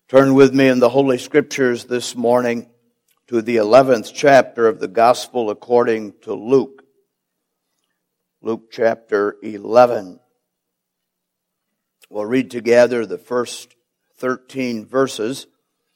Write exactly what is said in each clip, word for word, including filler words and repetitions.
Turn with me in the Holy Scriptures this morning to the eleventh chapter of the Gospel according to Luke. Luke chapter eleven. We'll read together the first thirteen verses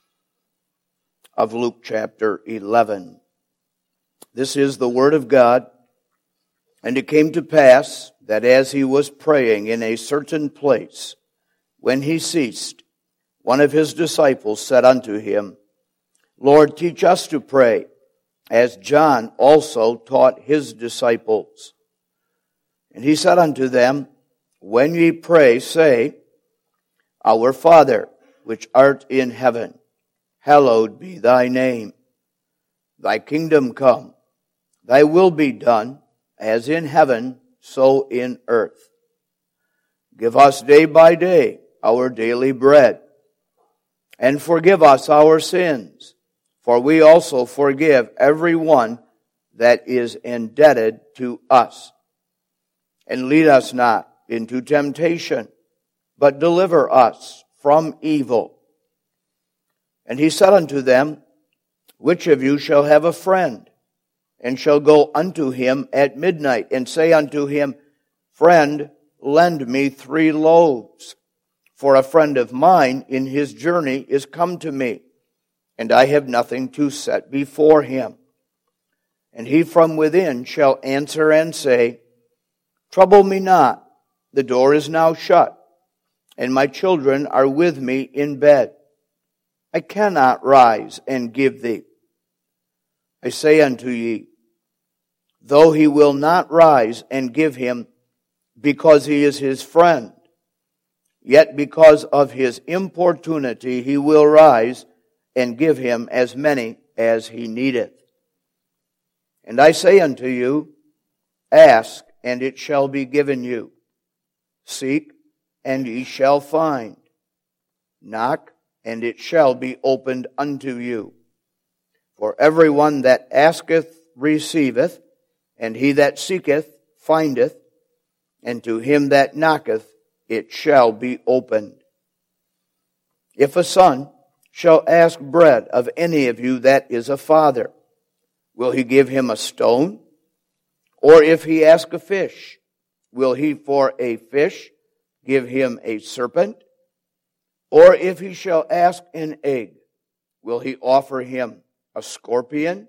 of Luke chapter eleven. This is the Word of God. And it came to pass that as he was praying in a certain place, when he ceased, one of his disciples said unto him, Lord, teach us to pray, as John also taught his disciples. And he said unto them, When ye pray, say, Our Father, which art in heaven, hallowed be thy name. Thy kingdom come, thy will be done, as in heaven, so in earth. Give us day by day our daily bread, and forgive us our sins, for we also forgive every one that is indebted to us. And lead us not into temptation, but deliver us from evil. And he said unto them, Which of you shall have a friend, and shall go unto him at midnight, and say unto him, Friend, lend me three loaves, for a friend of mine in his journey is come to me, and I have nothing to set before him. And he from within shall answer and say, Trouble me not, the door is now shut, and my children are with me in bed. I cannot rise and give thee. I say unto ye, though he will not rise and give him, because he is his friend, yet because of his importunity he will rise and give him as many as he needeth. And I say unto you, Ask, and it shall be given you. Seek, and ye shall find. Knock, and it shall be opened unto you. For everyone that asketh receiveth, and he that seeketh findeth, and to him that knocketh it shall be opened. If a son shall ask bread of any of you that is a father, will he give him a stone? Or if he ask a fish, will he for a fish give him a serpent? Or if he shall ask an egg, will he offer him a scorpion?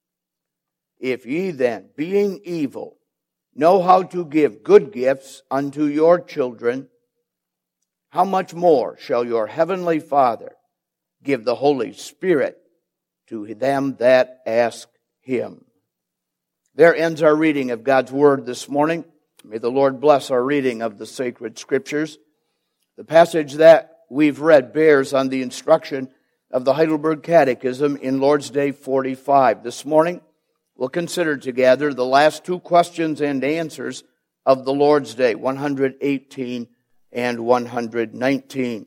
If ye then, being evil, know how to give good gifts unto your children, how much more shall your heavenly Father give the Holy Spirit to them that ask him? There ends our reading of God's Word this morning. May the Lord bless our reading of the sacred Scriptures. The passage that we've read bears on the instruction of the Heidelberg Catechism in Lord's Day forty-five. This morning, we'll consider together the last two questions and answers of the Lord's Day, one hundred eighteen and one hundred nineteen.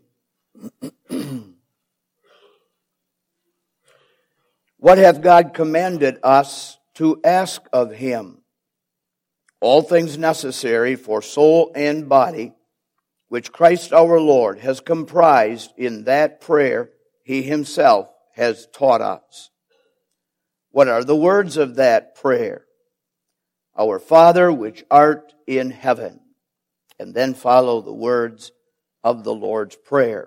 What hath God commanded us to ask of him? All things necessary for soul and body, which Christ our Lord has comprised in that prayer he himself has taught us. What are the words of that prayer? Our Father, which art in heaven. And then follow the words of the Lord's Prayer.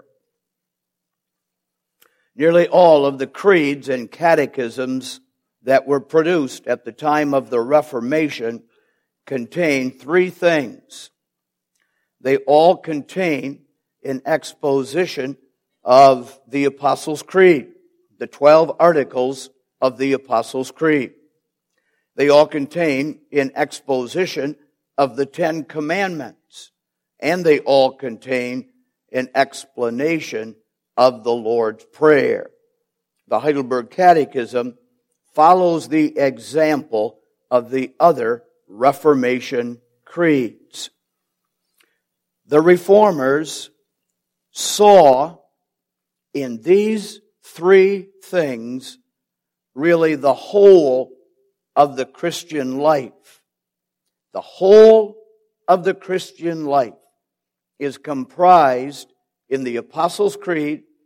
Nearly all of the creeds and catechisms that were produced at the time of the Reformation contain three things. They all contain an exposition of the Apostles' Creed, the twelve articles of the Apostles' Creed. They all contain an exposition of the Ten Commandments, and they all contain an explanation of the Lord's Prayer. The Heidelberg Catechism follows the example of the other Reformation creeds. The Reformers saw in these three things really the whole of the Christian life. The whole of the Christian life is comprised in the Apostles' Creed,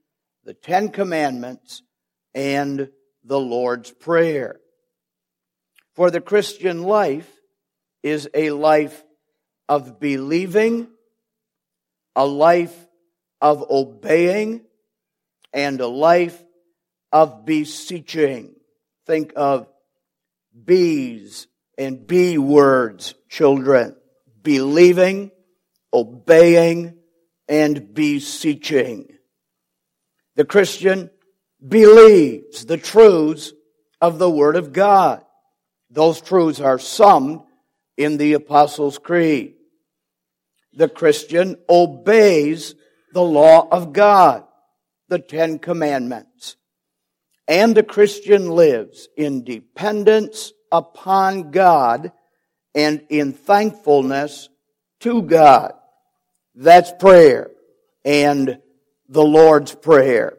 the Ten Commandments, and the Lord's Prayer. For the Christian life is a life of believing, a life of obeying, and a life of beseeching. Think of B's and B words, children. Believing, obeying, and beseeching. The Christian believes the truths of the Word of God. Those truths are summed in the Apostles' Creed. The Christian obeys the law of God, the Ten Commandments. And the Christian lives in dependence upon God and in thankfulness to God. That's prayer and the Lord's Prayer.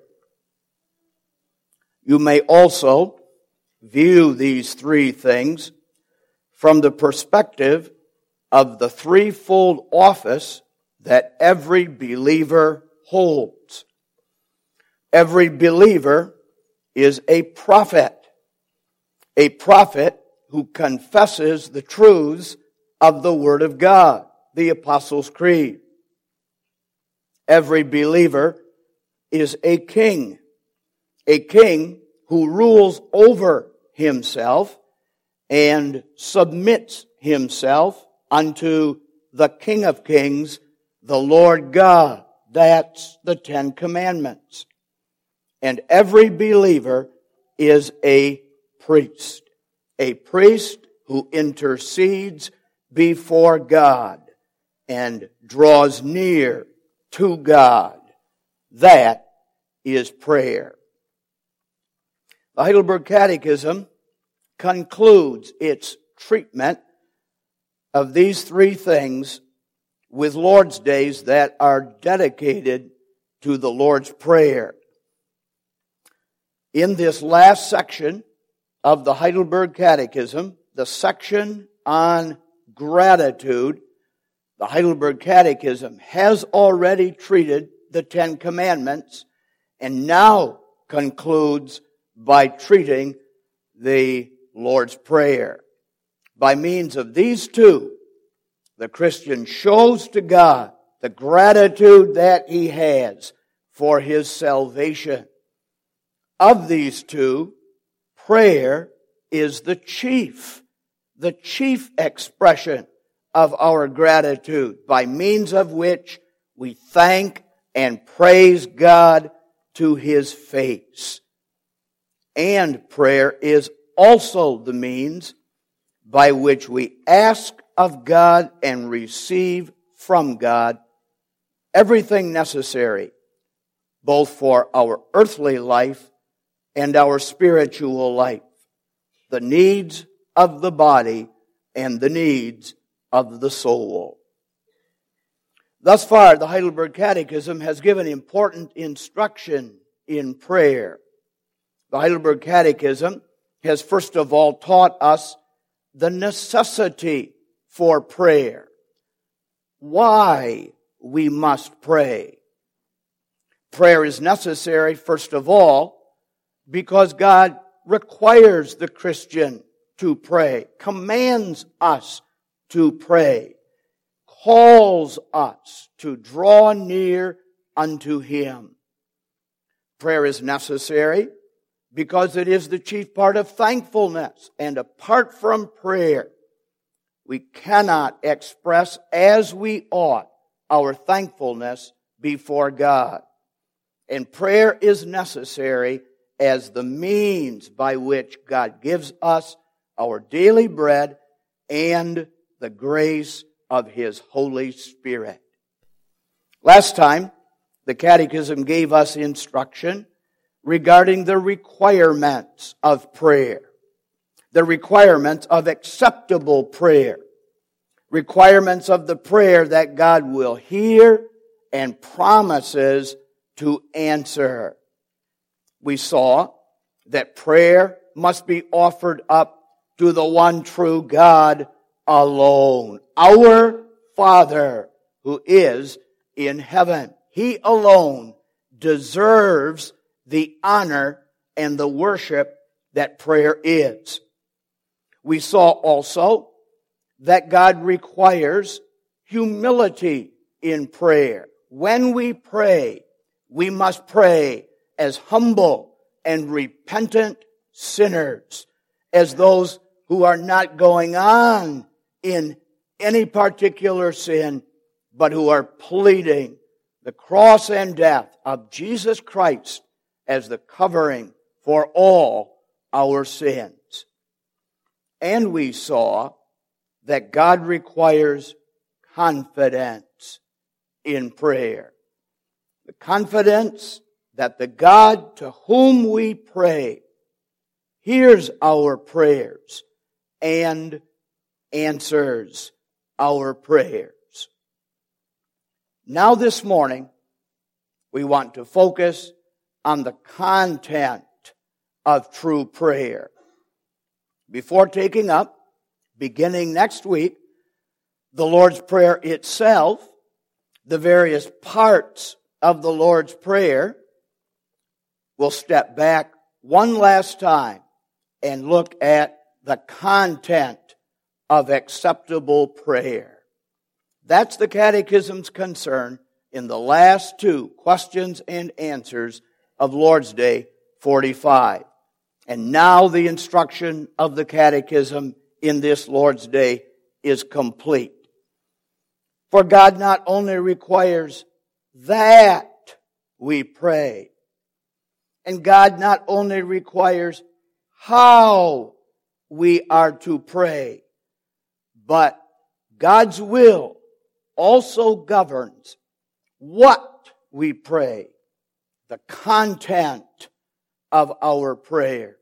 You may also view these three things from the perspective of the threefold office that every believer holds. Every believer is a prophet, a prophet who confesses the truths of the Word of God, the Apostles' Creed. Every believer is a king, a king who rules over himself and submits himself unto the King of Kings, the Lord God. That's the Ten Commandments. And every believer is a priest, a priest who intercedes before God and draws near to God. That is prayer. The Heidelberg Catechism concludes its treatment of these three things with Lord's Days that are dedicated to the Lord's Prayer. In this last section of the Heidelberg Catechism, the section on gratitude, the Heidelberg Catechism has already treated the Ten Commandments and now concludes by treating the Lord's Prayer. By means of these two, the Christian shows to God the gratitude that he has for his salvation. Of these two, prayer is the chief, the chief expression of our gratitude, by means of which we thank and praise God to His face. And prayer is also the means by which we ask of God and receive from God everything necessary, both for our earthly life and our spiritual life, the needs of the body and the needs of the soul. Thus far, the Heidelberg Catechism has given important instruction in prayer. The Heidelberg Catechism has first of all taught us the necessity for prayer, why we must pray. Prayer is necessary, first of all, because God requires the Christian to pray, commands us to pray, calls us to draw near unto Him. Prayer is necessary because it is the chief part of thankfulness, and apart from prayer, we cannot express as we ought our thankfulness before God. And prayer is necessary as the means by which God gives us our daily bread and the grace of His Holy Spirit. Last time, the Catechism gave us instruction regarding the requirements of prayer, the requirements of acceptable prayer, requirements of the prayer that God will hear and promises to answer. We saw that prayer must be offered up to the one true God alone, our Father who is in heaven. He alone deserves the honor and the worship that prayer is. We saw also that God requires humility in prayer. When we pray, we must pray as humble and repentant sinners, as those who are not going on in any particular sin, but who are pleading the cross and death of Jesus Christ as the covering for all our sins. And we saw that God requires confidence in prayer. The confidence that the God to whom we pray hears our prayers and answers our prayers. Now this morning, we want to focus on the content of true prayer. Before taking up, beginning next week, the Lord's Prayer itself, the various parts of the Lord's Prayer, we'll step back one last time and look at the content of acceptable prayer. That's the Catechism's concern in the last two questions and answers of Lord's Day forty-five. And now the instruction of the Catechism in this Lord's Day is complete. For God not only requires that we pray, and God not only requires how we are to pray, but God's will also governs what we pray, the content of our prayers.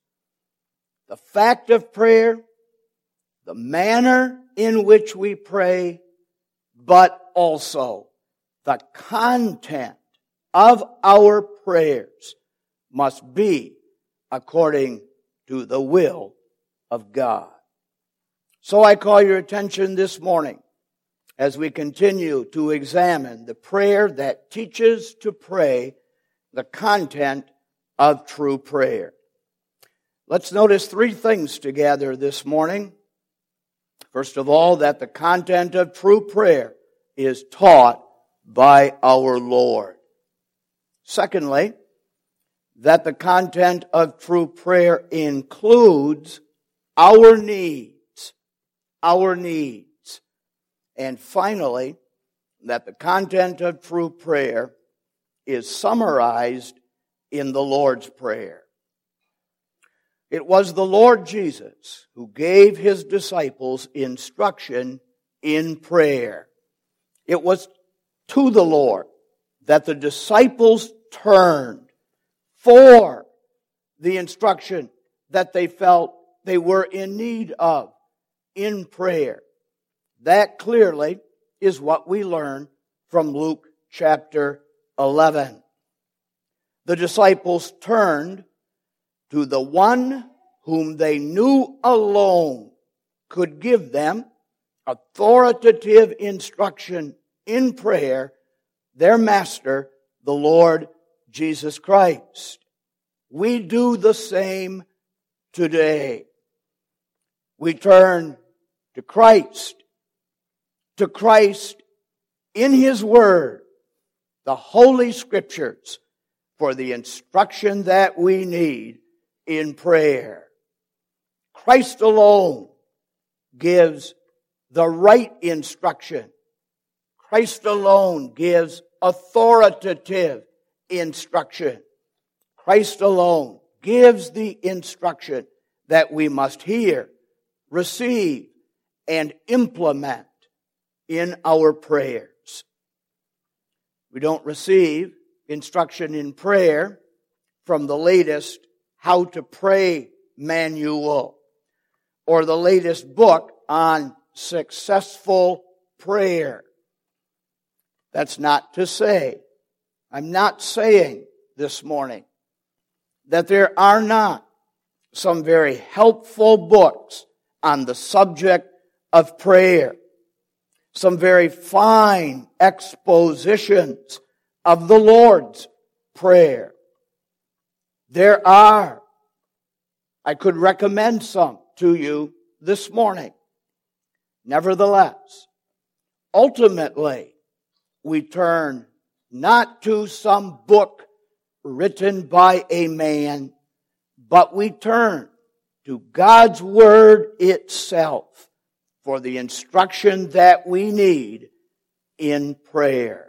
The fact of prayer, the manner in which we pray, but also the content of our prayers must be according to the will of God. So I call your attention this morning as we continue to examine the prayer that teaches to pray, the content of true prayer. Let's notice three things together this morning. First of all, that the content of true prayer is taught by our Lord. Secondly, that the content of true prayer includes our needs, our needs. And finally, that the content of true prayer is summarized in the Lord's Prayer. It was the Lord Jesus who gave His disciples instruction in prayer. It was to the Lord that the disciples turned for the instruction that they felt they were in need of in prayer. That clearly is what we learn from Luke chapter eleven. The disciples turned to the one whom they knew alone could give them authoritative instruction in prayer, their Master, the Lord Jesus Christ. We do the same today. We turn to Christ, to Christ in His Word, the Holy Scriptures, for the instruction that we need in prayer. Christ alone gives the right instruction. Christ alone gives authoritative instruction. Christ alone gives the instruction that we must hear, receive, and implement in our prayers. We don't receive instruction in prayer from the latest How to Pray manual or the latest book on successful prayer. That's not to say, I'm not saying this morning that there are not some very helpful books on the subject of prayer, some very fine expositions of the Lord's Prayer. There are, I could recommend some to you this morning. Nevertheless, ultimately, we turn not to some book written by a man, but we turn to God's Word itself for the instruction that we need in prayer.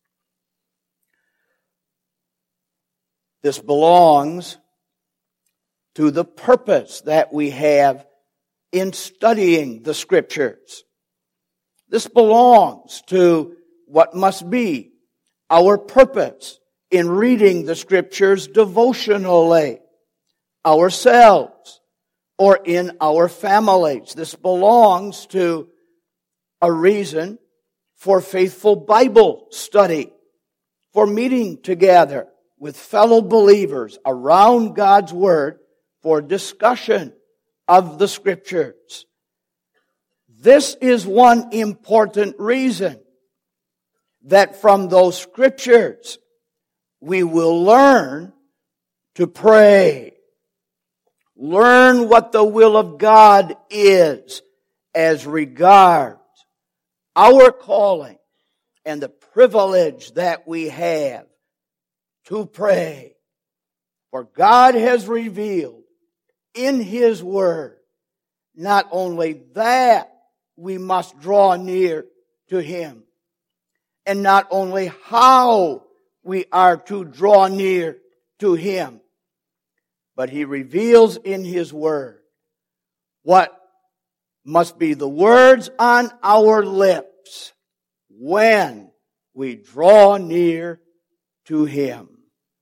This belongs to the purpose that we have in studying the Scriptures. This belongs to what must be our purpose in reading the Scriptures devotionally, ourselves, or in our families. This belongs to a reason for faithful Bible study, for meeting together with fellow believers around God's Word for discussion of the Scriptures. This is one important reason that from those Scriptures we will learn to pray. Learn what the will of God is as regards our calling and the privilege that we have to pray. For God has revealed in His Word not only that we must draw near to Him, and not only how we are to draw near to Him, but He reveals in His Word what must be the words on our lips when we draw near to Him.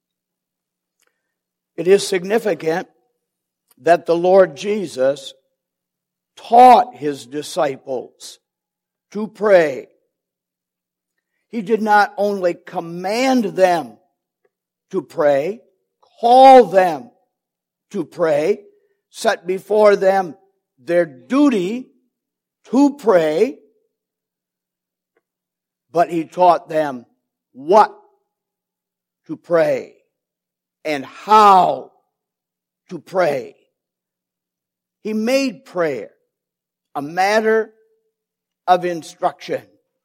It is significant that the Lord Jesus taught His disciples to pray. He did not only command them to pray, call them to pray, set before them their duty to pray, but He taught them what to pray and how to pray. He made prayer a matter of instruction.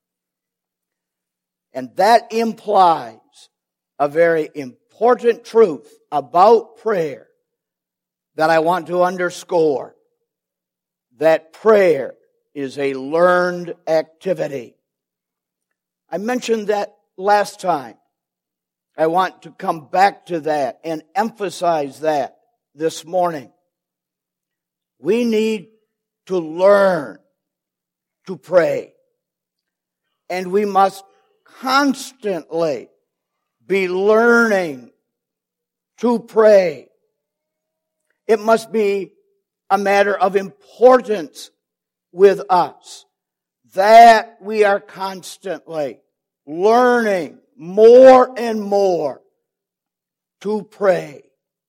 And that implies a very important truth about prayer that I want to underscore. That prayer is a learned activity. I mentioned that last time. I want to come back to that and emphasize that this morning. We need to learn to pray. And we must constantly be learning to pray. It must be a matter of importance with us that we are constantly learning more and more to pray.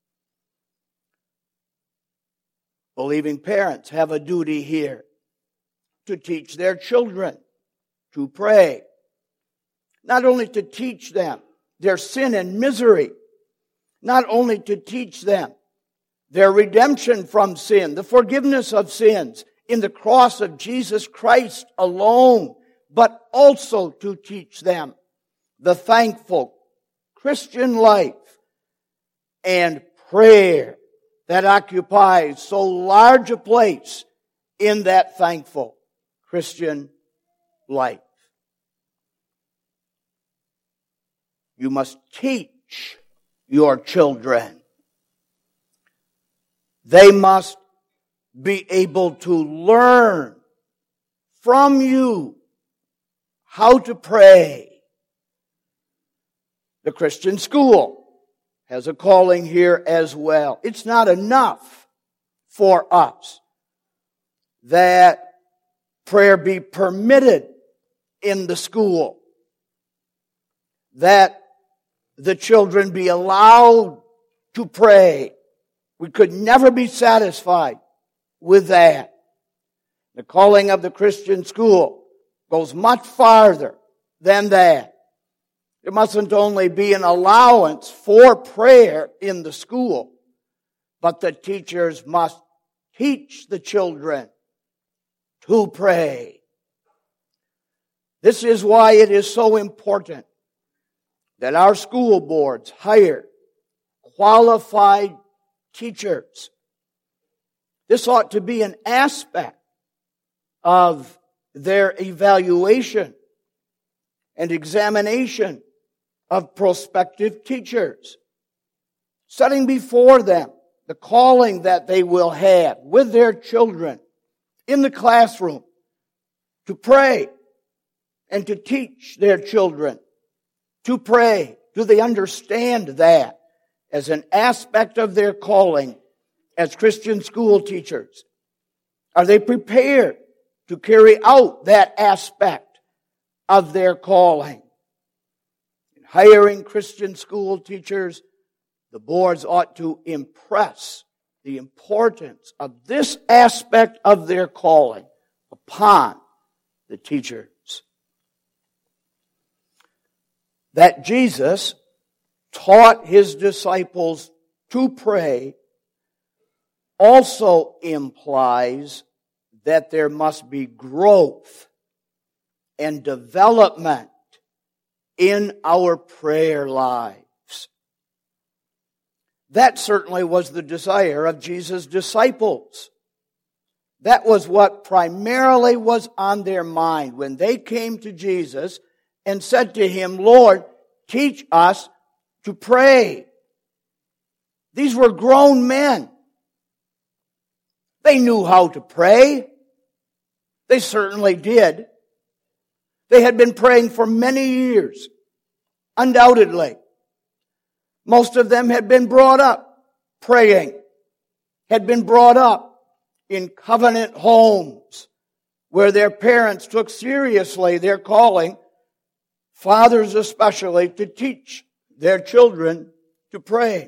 Believing parents have a duty here to teach their children to pray. Not only to teach them their sin and misery, not only to teach them their redemption from sin, the forgiveness of sins in the cross of Jesus Christ alone, but also to teach them the thankful Christian life and prayer that occupies so large a place in that thankful Christian life. You must teach your children. They must be able to learn from you how to pray. The Christian school has a calling here as well. It's not enough for us that prayer be permitted in the school, that the children be allowed to pray. We could never be satisfied with that. The calling of the Christian school goes much farther than that. There mustn't only be an allowance for prayer in the school, but the teachers must teach the children to pray. This is why it is so important that our school boards hire qualified teachers. This ought to be an aspect of their evaluation and examination of prospective teachers, setting before them the calling that they will have with their children in the classroom to pray and to teach their children to pray. Do they understand that as an aspect of their calling as Christian school teachers? Are they prepared to carry out that aspect of their calling? In hiring Christian school teachers, the boards ought to impress the importance of this aspect of their calling upon the teachers. That Jesus taught His disciples to pray also implies that there must be growth and development in our prayer lives. That certainly was the desire of Jesus' disciples. That was what primarily was on their mind when they came to Jesus and said to Him, Lord, teach us to pray. These were grown men. They knew how to pray. They certainly did. They had been praying for many years, undoubtedly. Most of them had been brought up praying, had been brought up in covenant homes where their parents took seriously their calling, fathers especially, to teach their children to pray.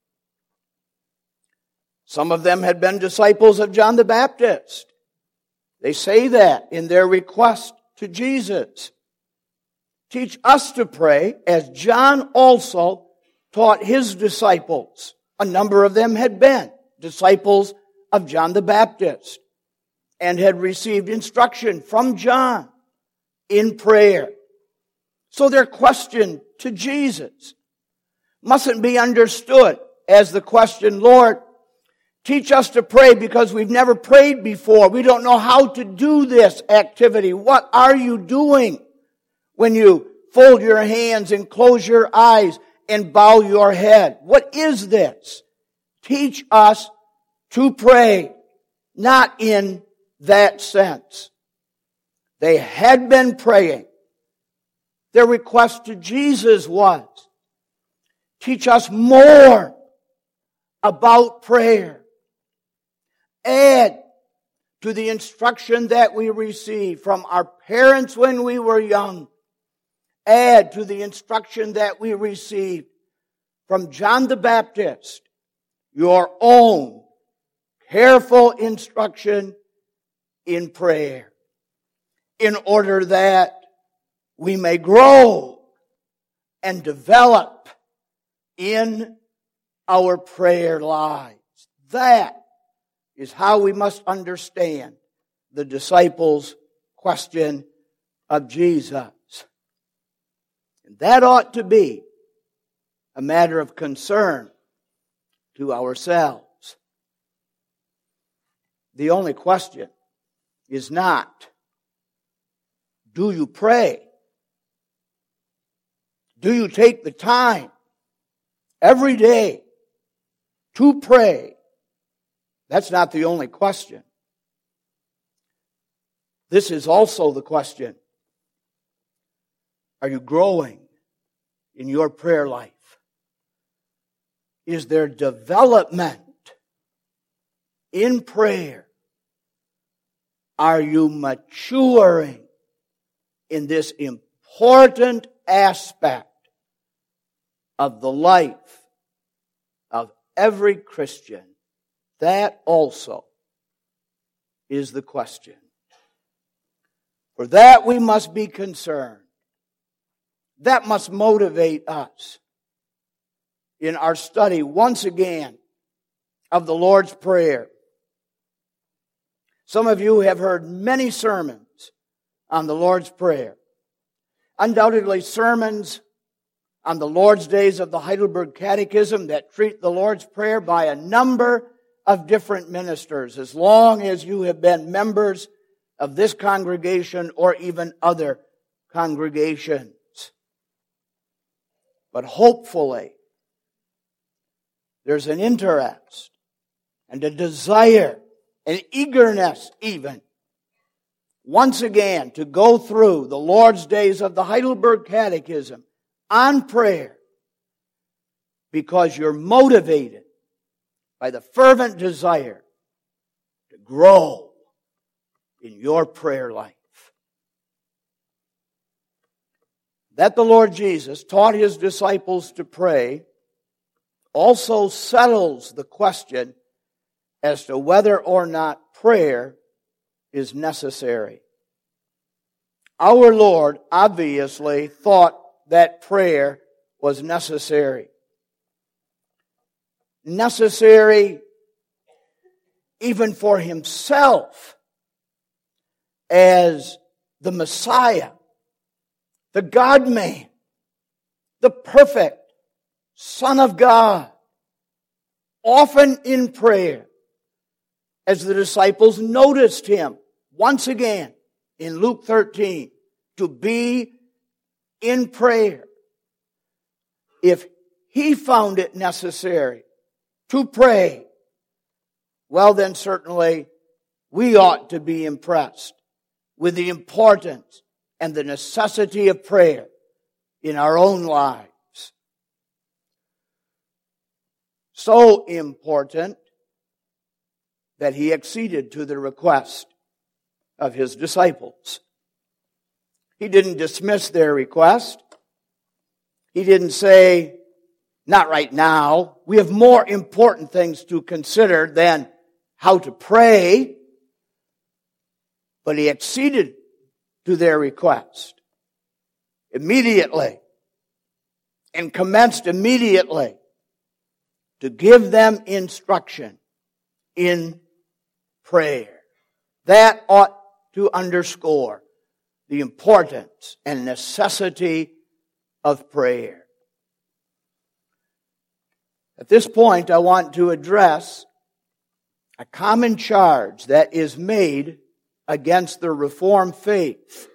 Some of them had been disciples of John the Baptist. They say that in their request to Jesus. Teach us to pray as John also taught his disciples. A number of them had been disciples of John the Baptist and had received instruction from John in prayer. So their question to Jesus mustn't be understood as the question, Lord, teach us to pray because we've never prayed before. We don't know how to do this activity. What are you doing when you fold your hands and close your eyes and bow your head? What is this? Teach us to pray. Not in that sense. They had been praying. Their request to Jesus was, teach us more about prayer. Add to the instruction that we received from our parents when we were young. Add to the instruction that we received from John the Baptist, your own careful instruction in prayer, in order that we may grow and develop in our prayer lives. That is how we must understand the disciples' question of Jesus. And that ought to be a matter of concern to ourselves. The only question is not, do you pray? Do you take the time every day to pray? That's not the only question. This is also the question. Are you growing in your prayer life? Is there development in prayer? Are you maturing in this important aspect of the life of every Christian? That also is the question. For that we must be concerned. That must motivate us in our study once again of the Lord's Prayer. Some of you have heard many sermons on the Lord's Prayer. Undoubtedly sermons on the Lord's Days of the Heidelberg Catechism that treat the Lord's Prayer by a number of different ministers, as long as you have been members of this congregation or even other congregations. But hopefully, there's an interest and a desire, an eagerness even, once again to go through the Lord's Days of the Heidelberg Catechism on prayer, because you're motivated by the fervent desire to grow in your prayer life. That the Lord Jesus taught His disciples to pray also settles the question as to whether or not prayer is necessary. Our Lord obviously thought that prayer was necessary. Necessary even for Himself as the Messiah, the God-man, the perfect Son of God, often in prayer, as the disciples noticed Him once again in Luke thirteen, to be in prayer. If He found it necessary to pray, well then certainly we ought to be impressed with the importance and the necessity of prayer in our own lives. So important that He acceded to the request of His disciples. He didn't dismiss their request. He didn't say, not right now. We have more important things to consider than how to pray. But He acceded to their request immediately and commenced immediately to give them instruction in prayer. That ought to underscore the importance and necessity of prayer. At this point, I want to address a common charge that is made against the Reformed faith.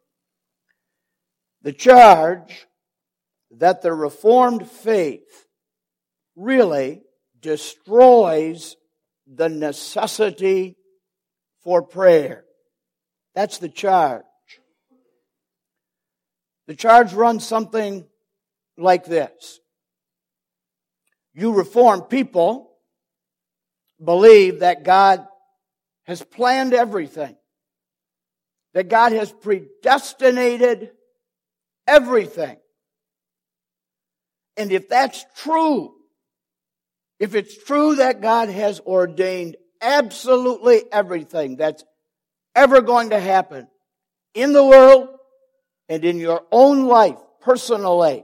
The charge that the Reformed faith really destroys the necessity for prayer. That's the charge. The charge runs something like this. You Reformed people believe that God has planned everything, that God has predestinated everything. And if that's true, if it's true that God has ordained absolutely everything that's ever going to happen in the world and in your own life personally,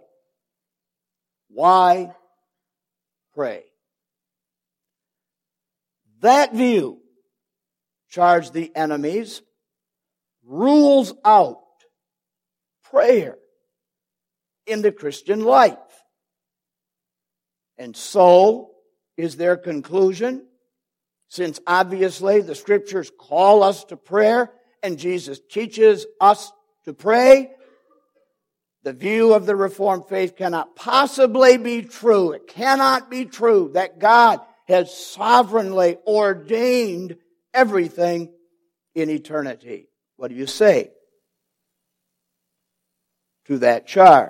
why pray? That view, charge the enemies, rules out prayer in the Christian life. And so is their conclusion, since obviously the Scriptures call us to prayer and Jesus teaches us to pray, the view of the Reformed faith cannot possibly be true. It cannot be true that God has sovereignly ordained everything in eternity. What do you say to that charge?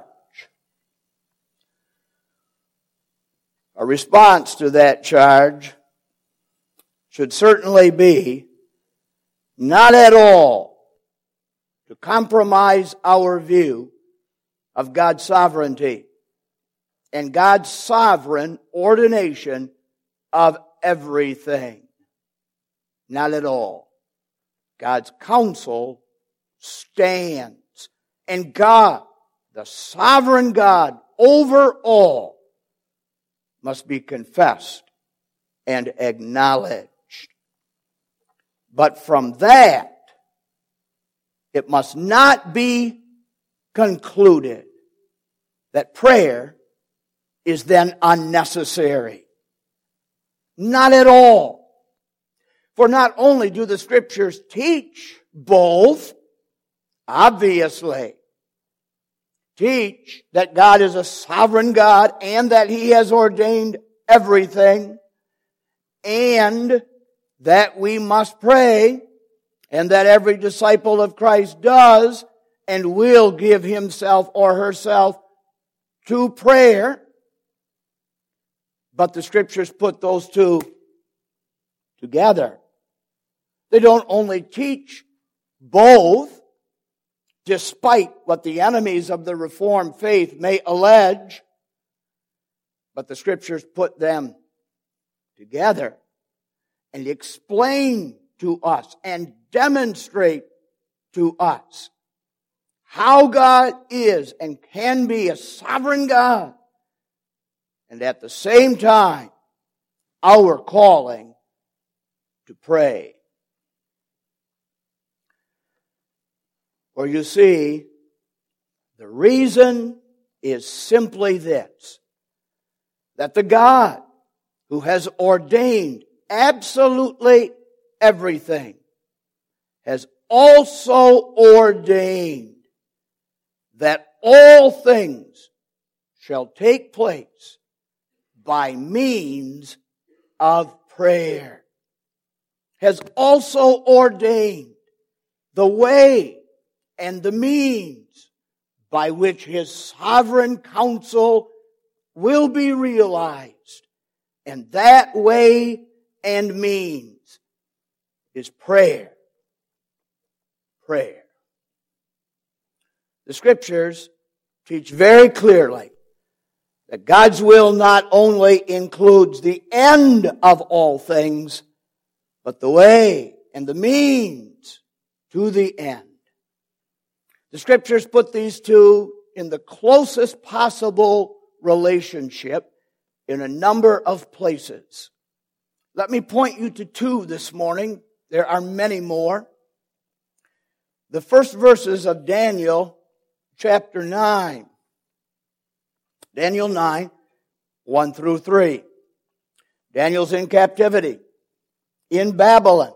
A response to that charge should certainly be not at all to compromise our view of God's sovereignty and God's sovereign ordination of everything. Not at all. God's counsel stands, and God, the sovereign God over all, must be confessed and acknowledged. But from that, it must not be concluded that prayer is then unnecessary. Not at all. For not only do the Scriptures teach both, obviously, teach that God is a sovereign God and that He has ordained everything, and that we must pray, and that every disciple of Christ does and will give himself or herself to prayer. But the Scriptures put those two together. They don't only teach both, despite what the enemies of the Reformed faith may allege, but the Scriptures put them together and explain to us and demonstrate to us how God is and can be a sovereign God, and at the same time, our calling to pray. For you see, the reason is simply this, that the God who has ordained absolutely everything has also ordained that all things shall take place by means of prayer. Has also ordained the way and the means by which His sovereign counsel will be realized. And that way and means is prayer. Prayer. The Scriptures teach very clearly that God's will not only includes the end of all things, but the way and the means to the end. The Scriptures put these two in the closest possible relationship in a number of places. Let me point you to two this morning. There are many more. The first verses of Daniel chapter nine. Daniel nine, one through three. Daniel's in captivity in Babylon.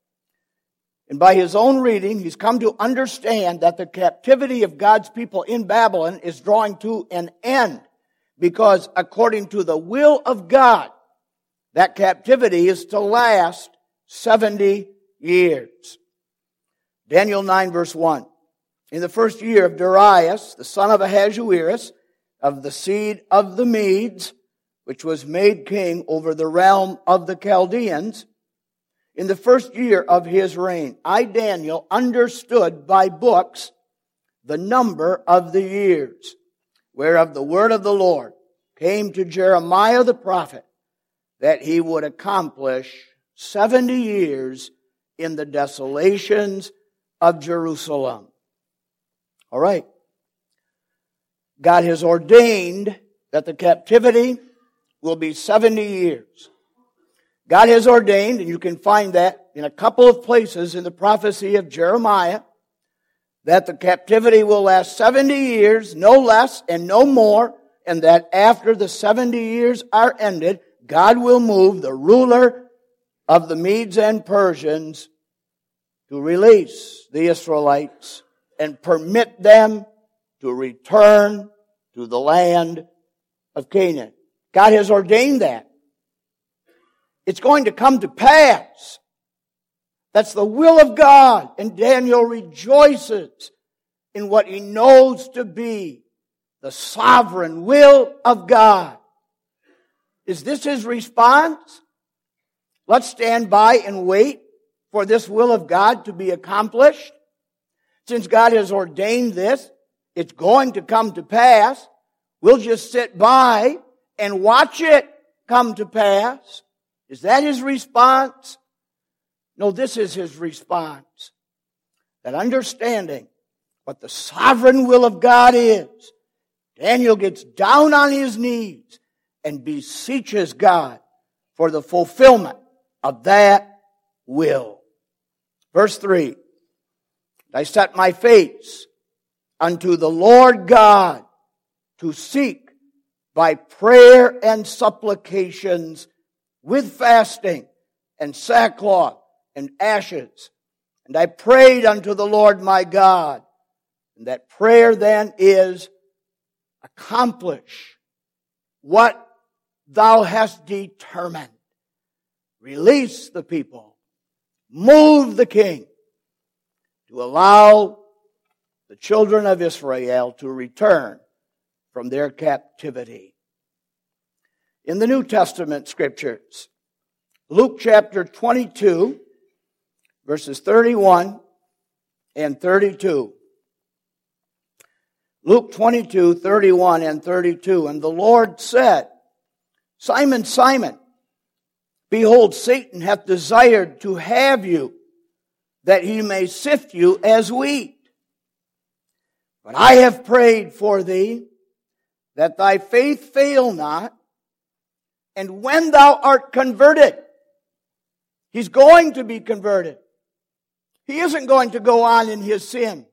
And by his own reading, he's come to understand that the captivity of God's people in Babylon is drawing to an end, because according to the will of God, that captivity is to last seventy years. Daniel nine verse one. In the first year of Darius, the son of Ahasuerus, of the seed of the Medes, which was made king over the realm of the Chaldeans, in the first year of his reign, I, Daniel, understood by books the number of the years, whereof the word of the Lord came to Jeremiah the prophet, that he would accomplish seventy years in the desolations of Jerusalem. All right. God has ordained that the captivity will be seventy years. God has ordained, and you can find that in a couple of places in the prophecy of Jeremiah, that the captivity will last seventy years, no less and no more, and that after the seventy years are ended, God will move the ruler of the Medes and Persians to release the Israelites and permit them to return to the land of Canaan. God has ordained that. It's going to come to pass. That's the will of God. And Daniel rejoices in what he knows to be the sovereign will of God. Is this his response? Let's stand by and wait for this will of God to be accomplished. Since God has ordained this, it's going to come to pass. We'll just sit by and watch it come to pass. Is that his response? No, this is his response. That understanding what the sovereign will of God is, Daniel gets down on his knees and beseeches God for the fulfillment of that will. Verse three, I set my face unto the Lord God to seek by prayer and supplications with fasting and sackcloth and ashes. And I prayed unto the Lord my God. And that prayer then is, accomplish what thou hast determined. Release the people. Move the king to allow the children of Israel to return from their captivity. In the New Testament scriptures, Luke chapter twenty-two, verses thirty-one and thirty-two. Luke twenty-two, thirty-one and thirty-two. And the Lord said, Simon, Simon, behold, Satan hath desired to have you, that he may sift you as wheat. But I have prayed for thee, that thy faith fail not, and when thou art converted, he's going to be converted. He isn't going to go on in his sin.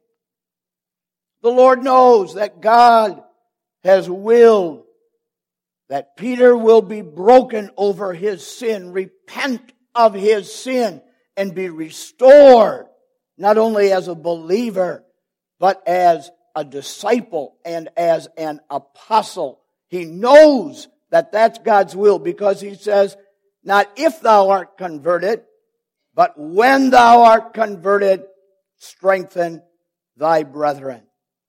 The Lord knows that God has willed that Peter will be broken over his sin, repent of his sin, and be restored, not only as a believer, but as a disciple and as an apostle. He knows that that's God's will, because he says, not if thou art converted, but when thou art converted, strengthen thy brethren.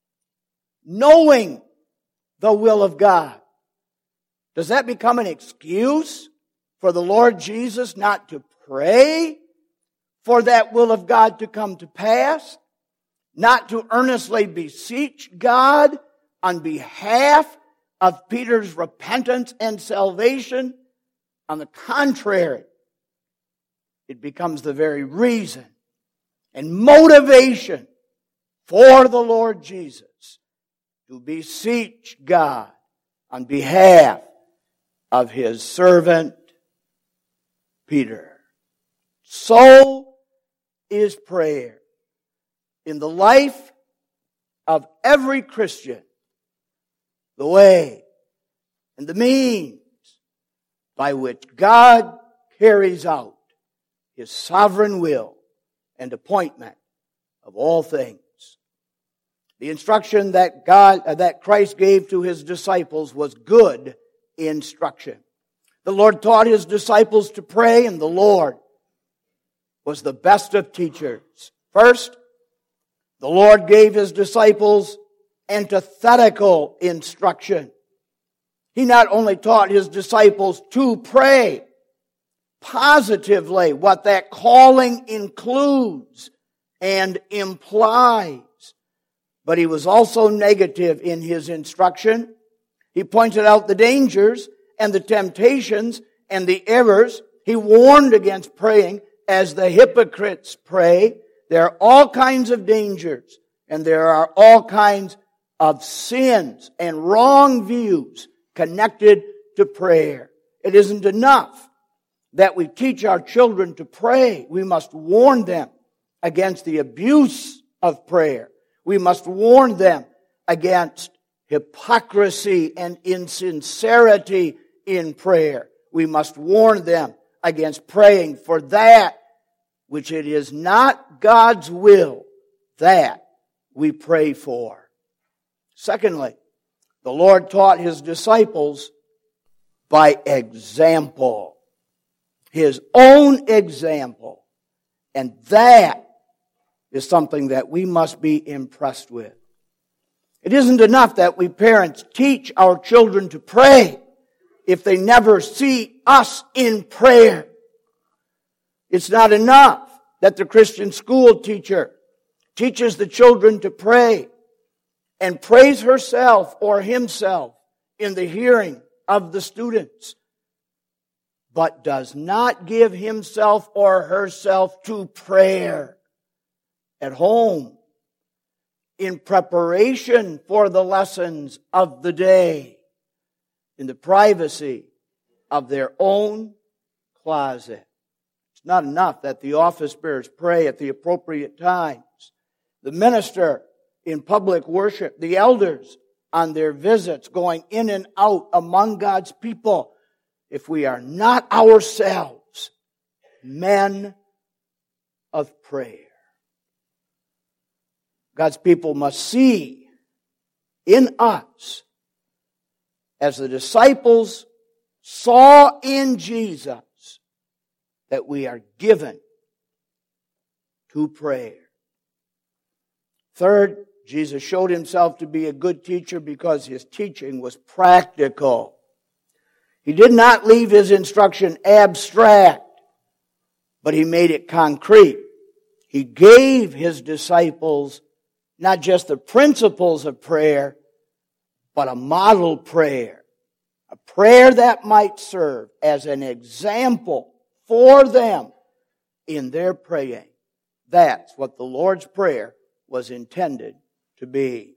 Knowing the will of God. Does that become an excuse for the Lord Jesus not to pray for that will of God to come to pass? Not to earnestly beseech God on behalf of Peter's repentance and salvation? On the contrary, it becomes the very reason and motivation for the Lord Jesus to beseech God on behalf of his servant Peter. So is prayer in the life of every Christian the way and the means by which God carries out his sovereign will and appointment of all things. The instruction that God, uh, that Christ gave to his disciples was good instruction. The Lord taught his disciples to pray, and the Lord was the best of teachers. First, the Lord gave his disciples antithetical instruction. He not only taught his disciples to pray positively, what that calling includes and implies, but he was also negative in his instruction. He pointed out the dangers and the temptations and the errors. He warned against praying as the hypocrites pray. There are all kinds of dangers, and there are all kinds of sins and wrong views connected to prayer. It isn't enough that we teach our children to pray. We must warn them against the abuse of prayer. We must warn them against hypocrisy and insincerity in prayer. We must warn them against praying for that which it is not God's will that we pray for. Secondly, the Lord taught his disciples by example. His own example. And that is something that we must be impressed with. It isn't enough that we parents teach our children to pray if they never see us in prayer. It's not enough that the Christian school teacher teaches the children to pray and praise herself or himself in the hearing of the students, but does not give himself or herself to prayer at home, in preparation for the lessons of the day, in the privacy of their own closet. It's not enough that the office bearers pray at the appropriate times. The minister in public worship, the elders on their visits, going in and out among God's people. If we are not ourselves men of prayer, God's people must see in us, as the disciples saw in Jesus, that we are given to prayer. Third, Jesus showed himself to be a good teacher because his teaching was practical. He did not leave his instruction abstract, but he made it concrete. He gave his disciples not just the principles of prayer, but a model prayer. A prayer that might serve as an example for them in their praying. That's what the Lord's Prayer was intended to be.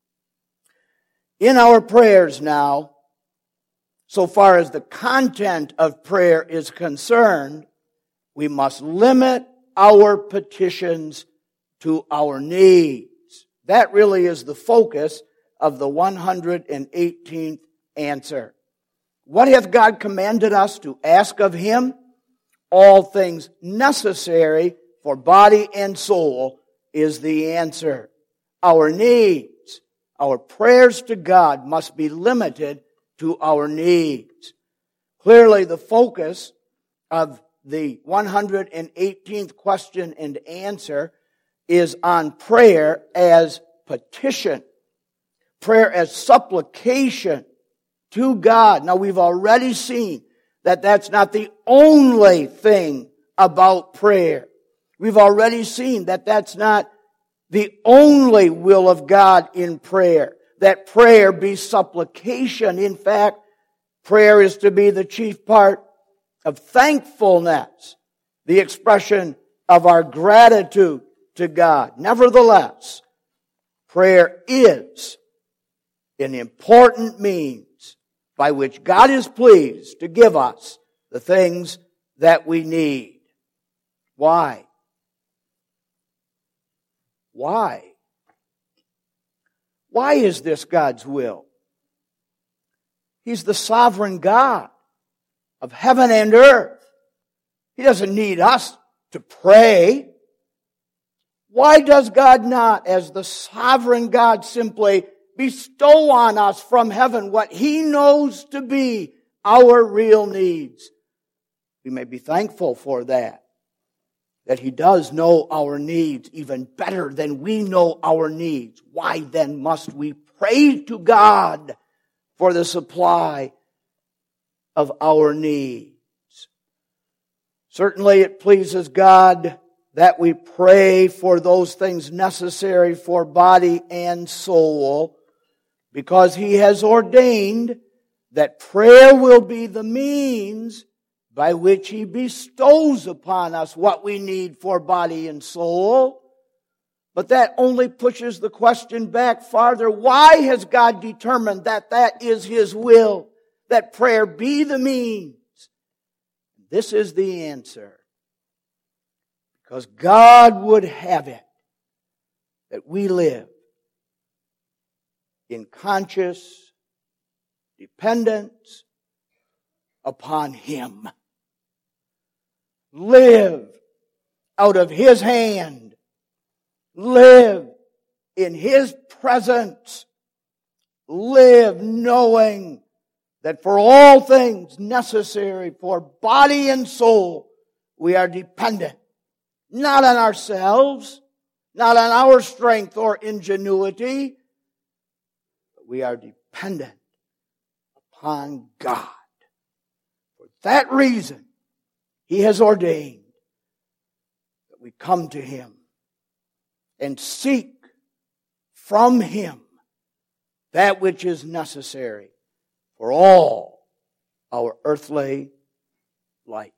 In our prayers now, so far as the content of prayer is concerned, we must limit our petitions to our needs. That really is the focus of the one hundred eighteenth answer. What hath God commanded us to ask of Him? All things necessary for body and soul is the answer. Our needs, our prayers to God must be limited to our needs. Clearly, the focus of the one hundred eighteenth question and answer is on prayer as petition, prayer as supplication to God. Now, we've already seen that that's not the only thing about prayer. We've already seen that that's not the only will of God in prayer, that prayer be supplication. In fact, prayer is to be the chief part of thankfulness, the expression of our gratitude to God. Nevertheless, prayer is an important means by which God is pleased to give us the things that we need. Why? Why? Why is this God's will? He's the sovereign God of heaven and earth. He doesn't need us to pray. Why does God not, as the sovereign God, simply bestow on us from heaven what He knows to be our real needs? We may be thankful for that, that He does know our needs even better than we know our needs. Why then must we pray to God for the supply of our needs? Certainly it pleases God that we pray for those things necessary for body and soul, because He has ordained that prayer will be the means by which He bestows upon us what we need for body and soul. But that only pushes the question back farther. Why has God determined that that is His will, that prayer be the means? This is the answer. Because God would have it that we live in conscious dependence upon Him. Live out of His hand. Live in His presence. Live knowing that for all things necessary for body and soul, we are dependent. Not on ourselves, not on our strength or ingenuity, but we are dependent upon God. For that reason, He has ordained that we come to Him and seek from Him that which is necessary for all our earthly life.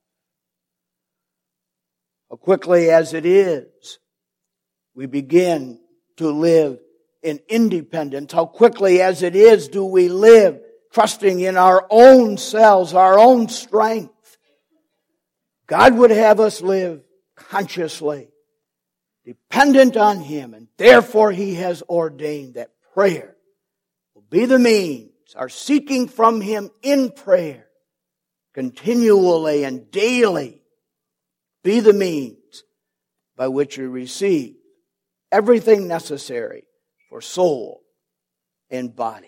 Quickly as it is, we begin to live in independence. How quickly as it is do we live trusting in our own selves, our own strength. God would have us live consciously, dependent on Him, and therefore He has ordained that prayer will be the means, our seeking from Him in prayer, continually and daily, be the means by which we receive everything necessary for soul and body.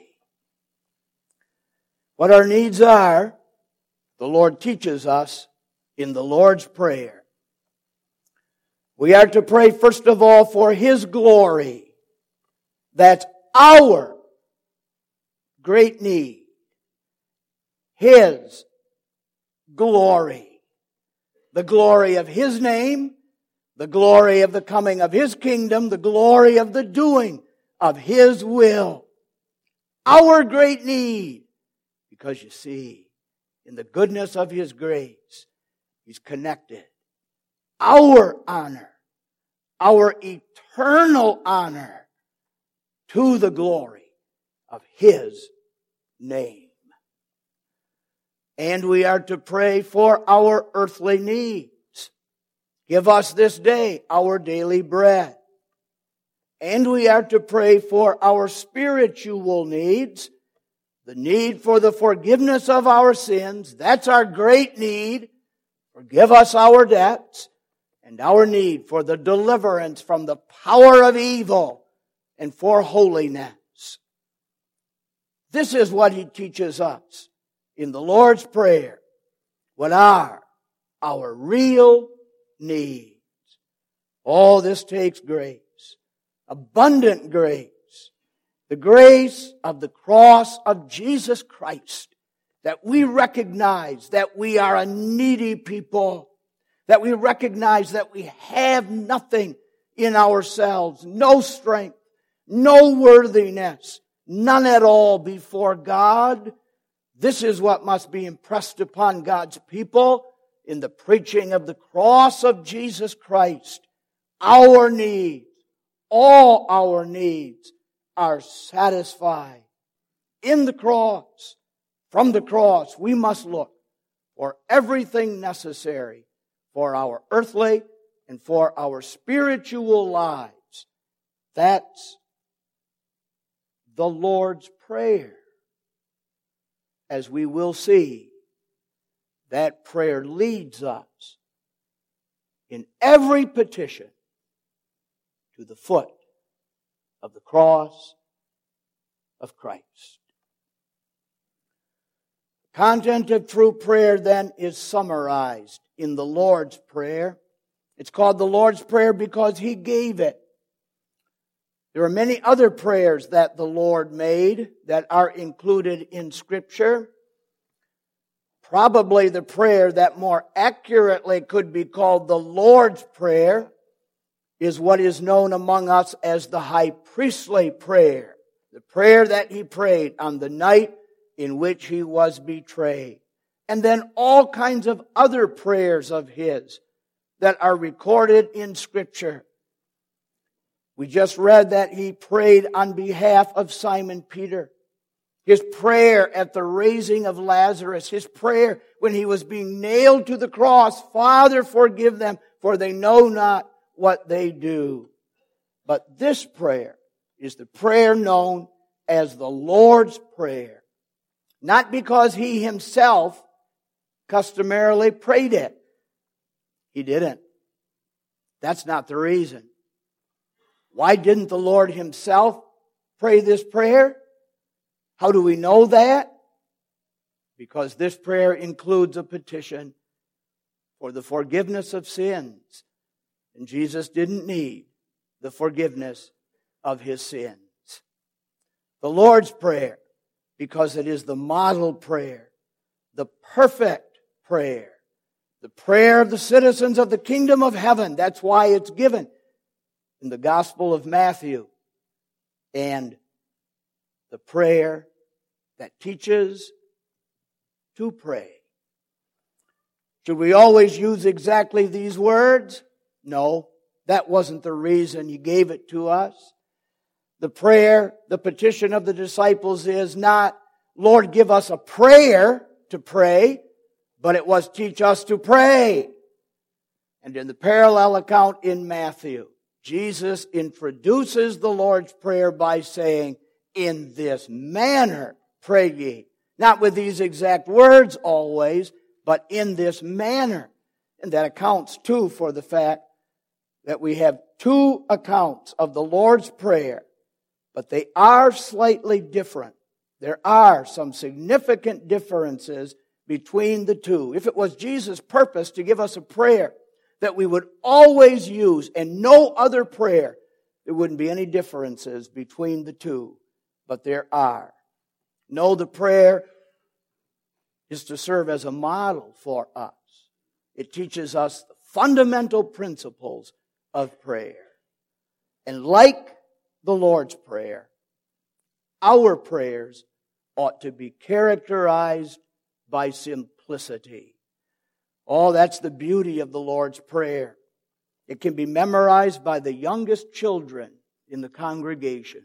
What our needs are, the Lord teaches us in the Lord's Prayer. We are to pray first of all for His glory. That's our great need. His glory. The glory of His name, the glory of the coming of His kingdom, the glory of the doing of His will. Our great need. Because you see, in the goodness of His grace, He's connected our honor, our eternal honor, to the glory of His name. And we are to pray for our earthly needs. Give us this day our daily bread. And we are to pray for our spiritual needs, the need for the forgiveness of our sins. That's our great need. Forgive us our debts. And our need for the deliverance from the power of evil and for holiness. This is what He teaches us in the Lord's Prayer. What are our real needs? All this takes grace. Abundant grace. The grace of the cross of Jesus Christ. That we recognize that we are a needy people. That we recognize that we have nothing in ourselves. No strength. No worthiness. None at all before God. This is what must be impressed upon God's people in the preaching of the cross of Jesus Christ. Our needs, all our needs, are satisfied in the cross. From the cross, we must look for everything necessary for our earthly and for our spiritual lives. That's the Lord's Prayer. As we will see, that prayer leads us in every petition to the foot of the cross of Christ. The content of true prayer then is summarized in the Lord's Prayer. It's called the Lord's Prayer because He gave it. There are many other prayers that the Lord made that are included in Scripture. Probably the prayer that more accurately could be called the Lord's Prayer is what is known among us as the high priestly prayer. The prayer that He prayed on the night in which He was betrayed. And then all kinds of other prayers of His that are recorded in Scripture. We just read that He prayed on behalf of Simon Peter. His prayer at the raising of Lazarus. His prayer when He was being nailed to the cross. Father, forgive them, for they know not what they do. But this prayer is the prayer known as the Lord's Prayer. Not because He Himself customarily prayed it. He didn't. That's not the reason. Why didn't the Lord Himself pray this prayer? How do we know that? Because this prayer includes a petition for the forgiveness of sins. And Jesus didn't need the forgiveness of His sins. The Lord's Prayer, because it is the model prayer, the perfect prayer, the prayer of the citizens of the kingdom of heaven. That's why it's given in the Gospel of Matthew. And the prayer that teaches to pray. Should we always use exactly these words? No, that wasn't the reason He gave it to us. The prayer, the petition of the disciples is not, Lord, give us a prayer to pray, but it was, teach us to pray. And in the parallel account in Matthew, Jesus introduces the Lord's Prayer by saying, in this manner pray ye. Not with these exact words always, but in this manner. And that accounts too for the fact that we have two accounts of the Lord's Prayer, but they are slightly different. There are some significant differences between the two. If it was Jesus' purpose to give us a prayer that we would always use and no other prayer, there wouldn't be any differences between the two. But there are. No, the prayer is to serve as a model for us. It teaches us the fundamental principles of prayer. And like the Lord's Prayer, our prayers ought to be characterized by simplicity. Oh, that's the beauty of the Lord's Prayer. It can be memorized by the youngest children in the congregation.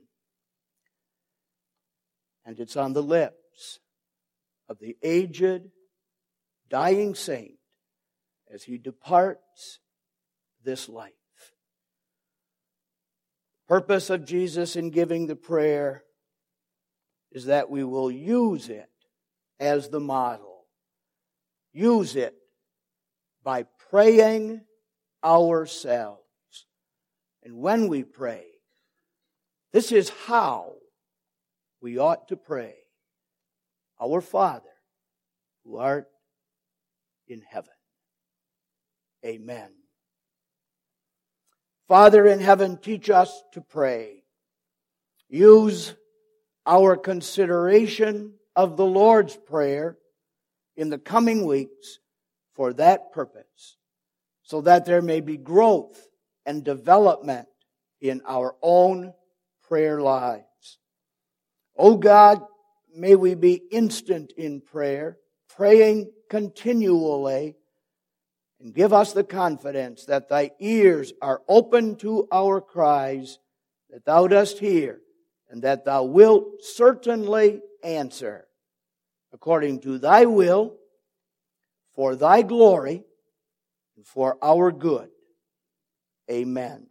And it's on the lips of the aged, dying saint as he departs this life. The purpose of Jesus in giving the prayer is that we will use it as the model. Use it by praying ourselves. And when we pray, this is how we ought to pray. Our Father, who art in heaven. Amen. Father in heaven, teach us to pray. Use our consideration of the Lord's Prayer in the coming weeks for that purpose, so that there may be growth and development in our own prayer lives. O God, may we be instant in prayer, praying continually, and give us the confidence that Thy ears are open to our cries, that Thou dost hear, and that Thou wilt certainly answer, according to Thy will, for Thy glory, and for our good. Amen.